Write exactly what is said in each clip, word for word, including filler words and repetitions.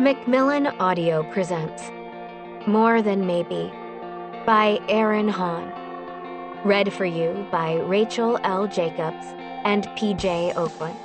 Macmillan Audio presents More Than Maybe by Aaron Hahn. Read for you by Rachel L. Jacobs and P J Oakland.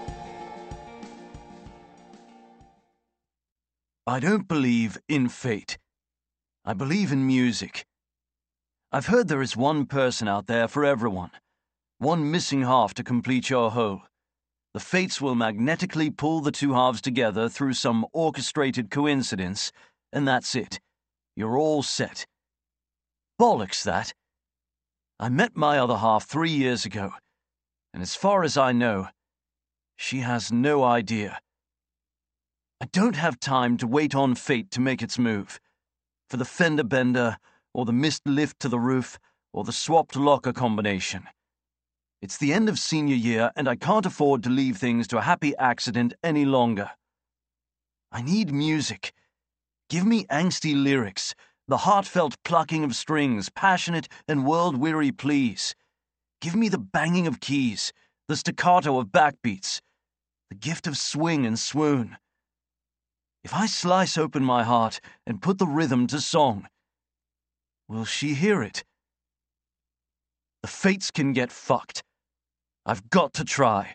I don't believe in fate. I believe in music. I've heard there is one person out there for everyone, one missing half to complete your whole. The fates will magnetically pull the two halves together through some orchestrated coincidence, and that's it. You're all set. Bollocks, that. I met my other half three years ago, and as far as I know, she has no idea. I don't have time to wait on fate to make its move. For the fender bender, or the missed lift to the roof, or the swapped locker combination. It's the end of senior year, and I can't afford to leave things to a happy accident any longer. I need music. Give me angsty lyrics, the heartfelt plucking of strings, passionate and world-weary pleas. Give me the banging of keys, the staccato of backbeats, the gift of swing and swoon. If I slice open my heart and put the rhythm to song, will she hear it? The fates can get fucked. I've got to try.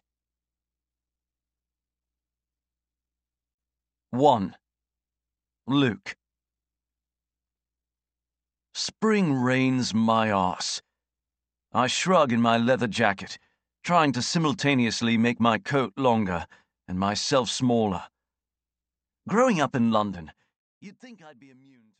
one. Luke. Spring rains my arse. I shrug in my leather jacket, trying to simultaneously make my coat longer and myself smaller. Growing up in London, you'd think I'd be immune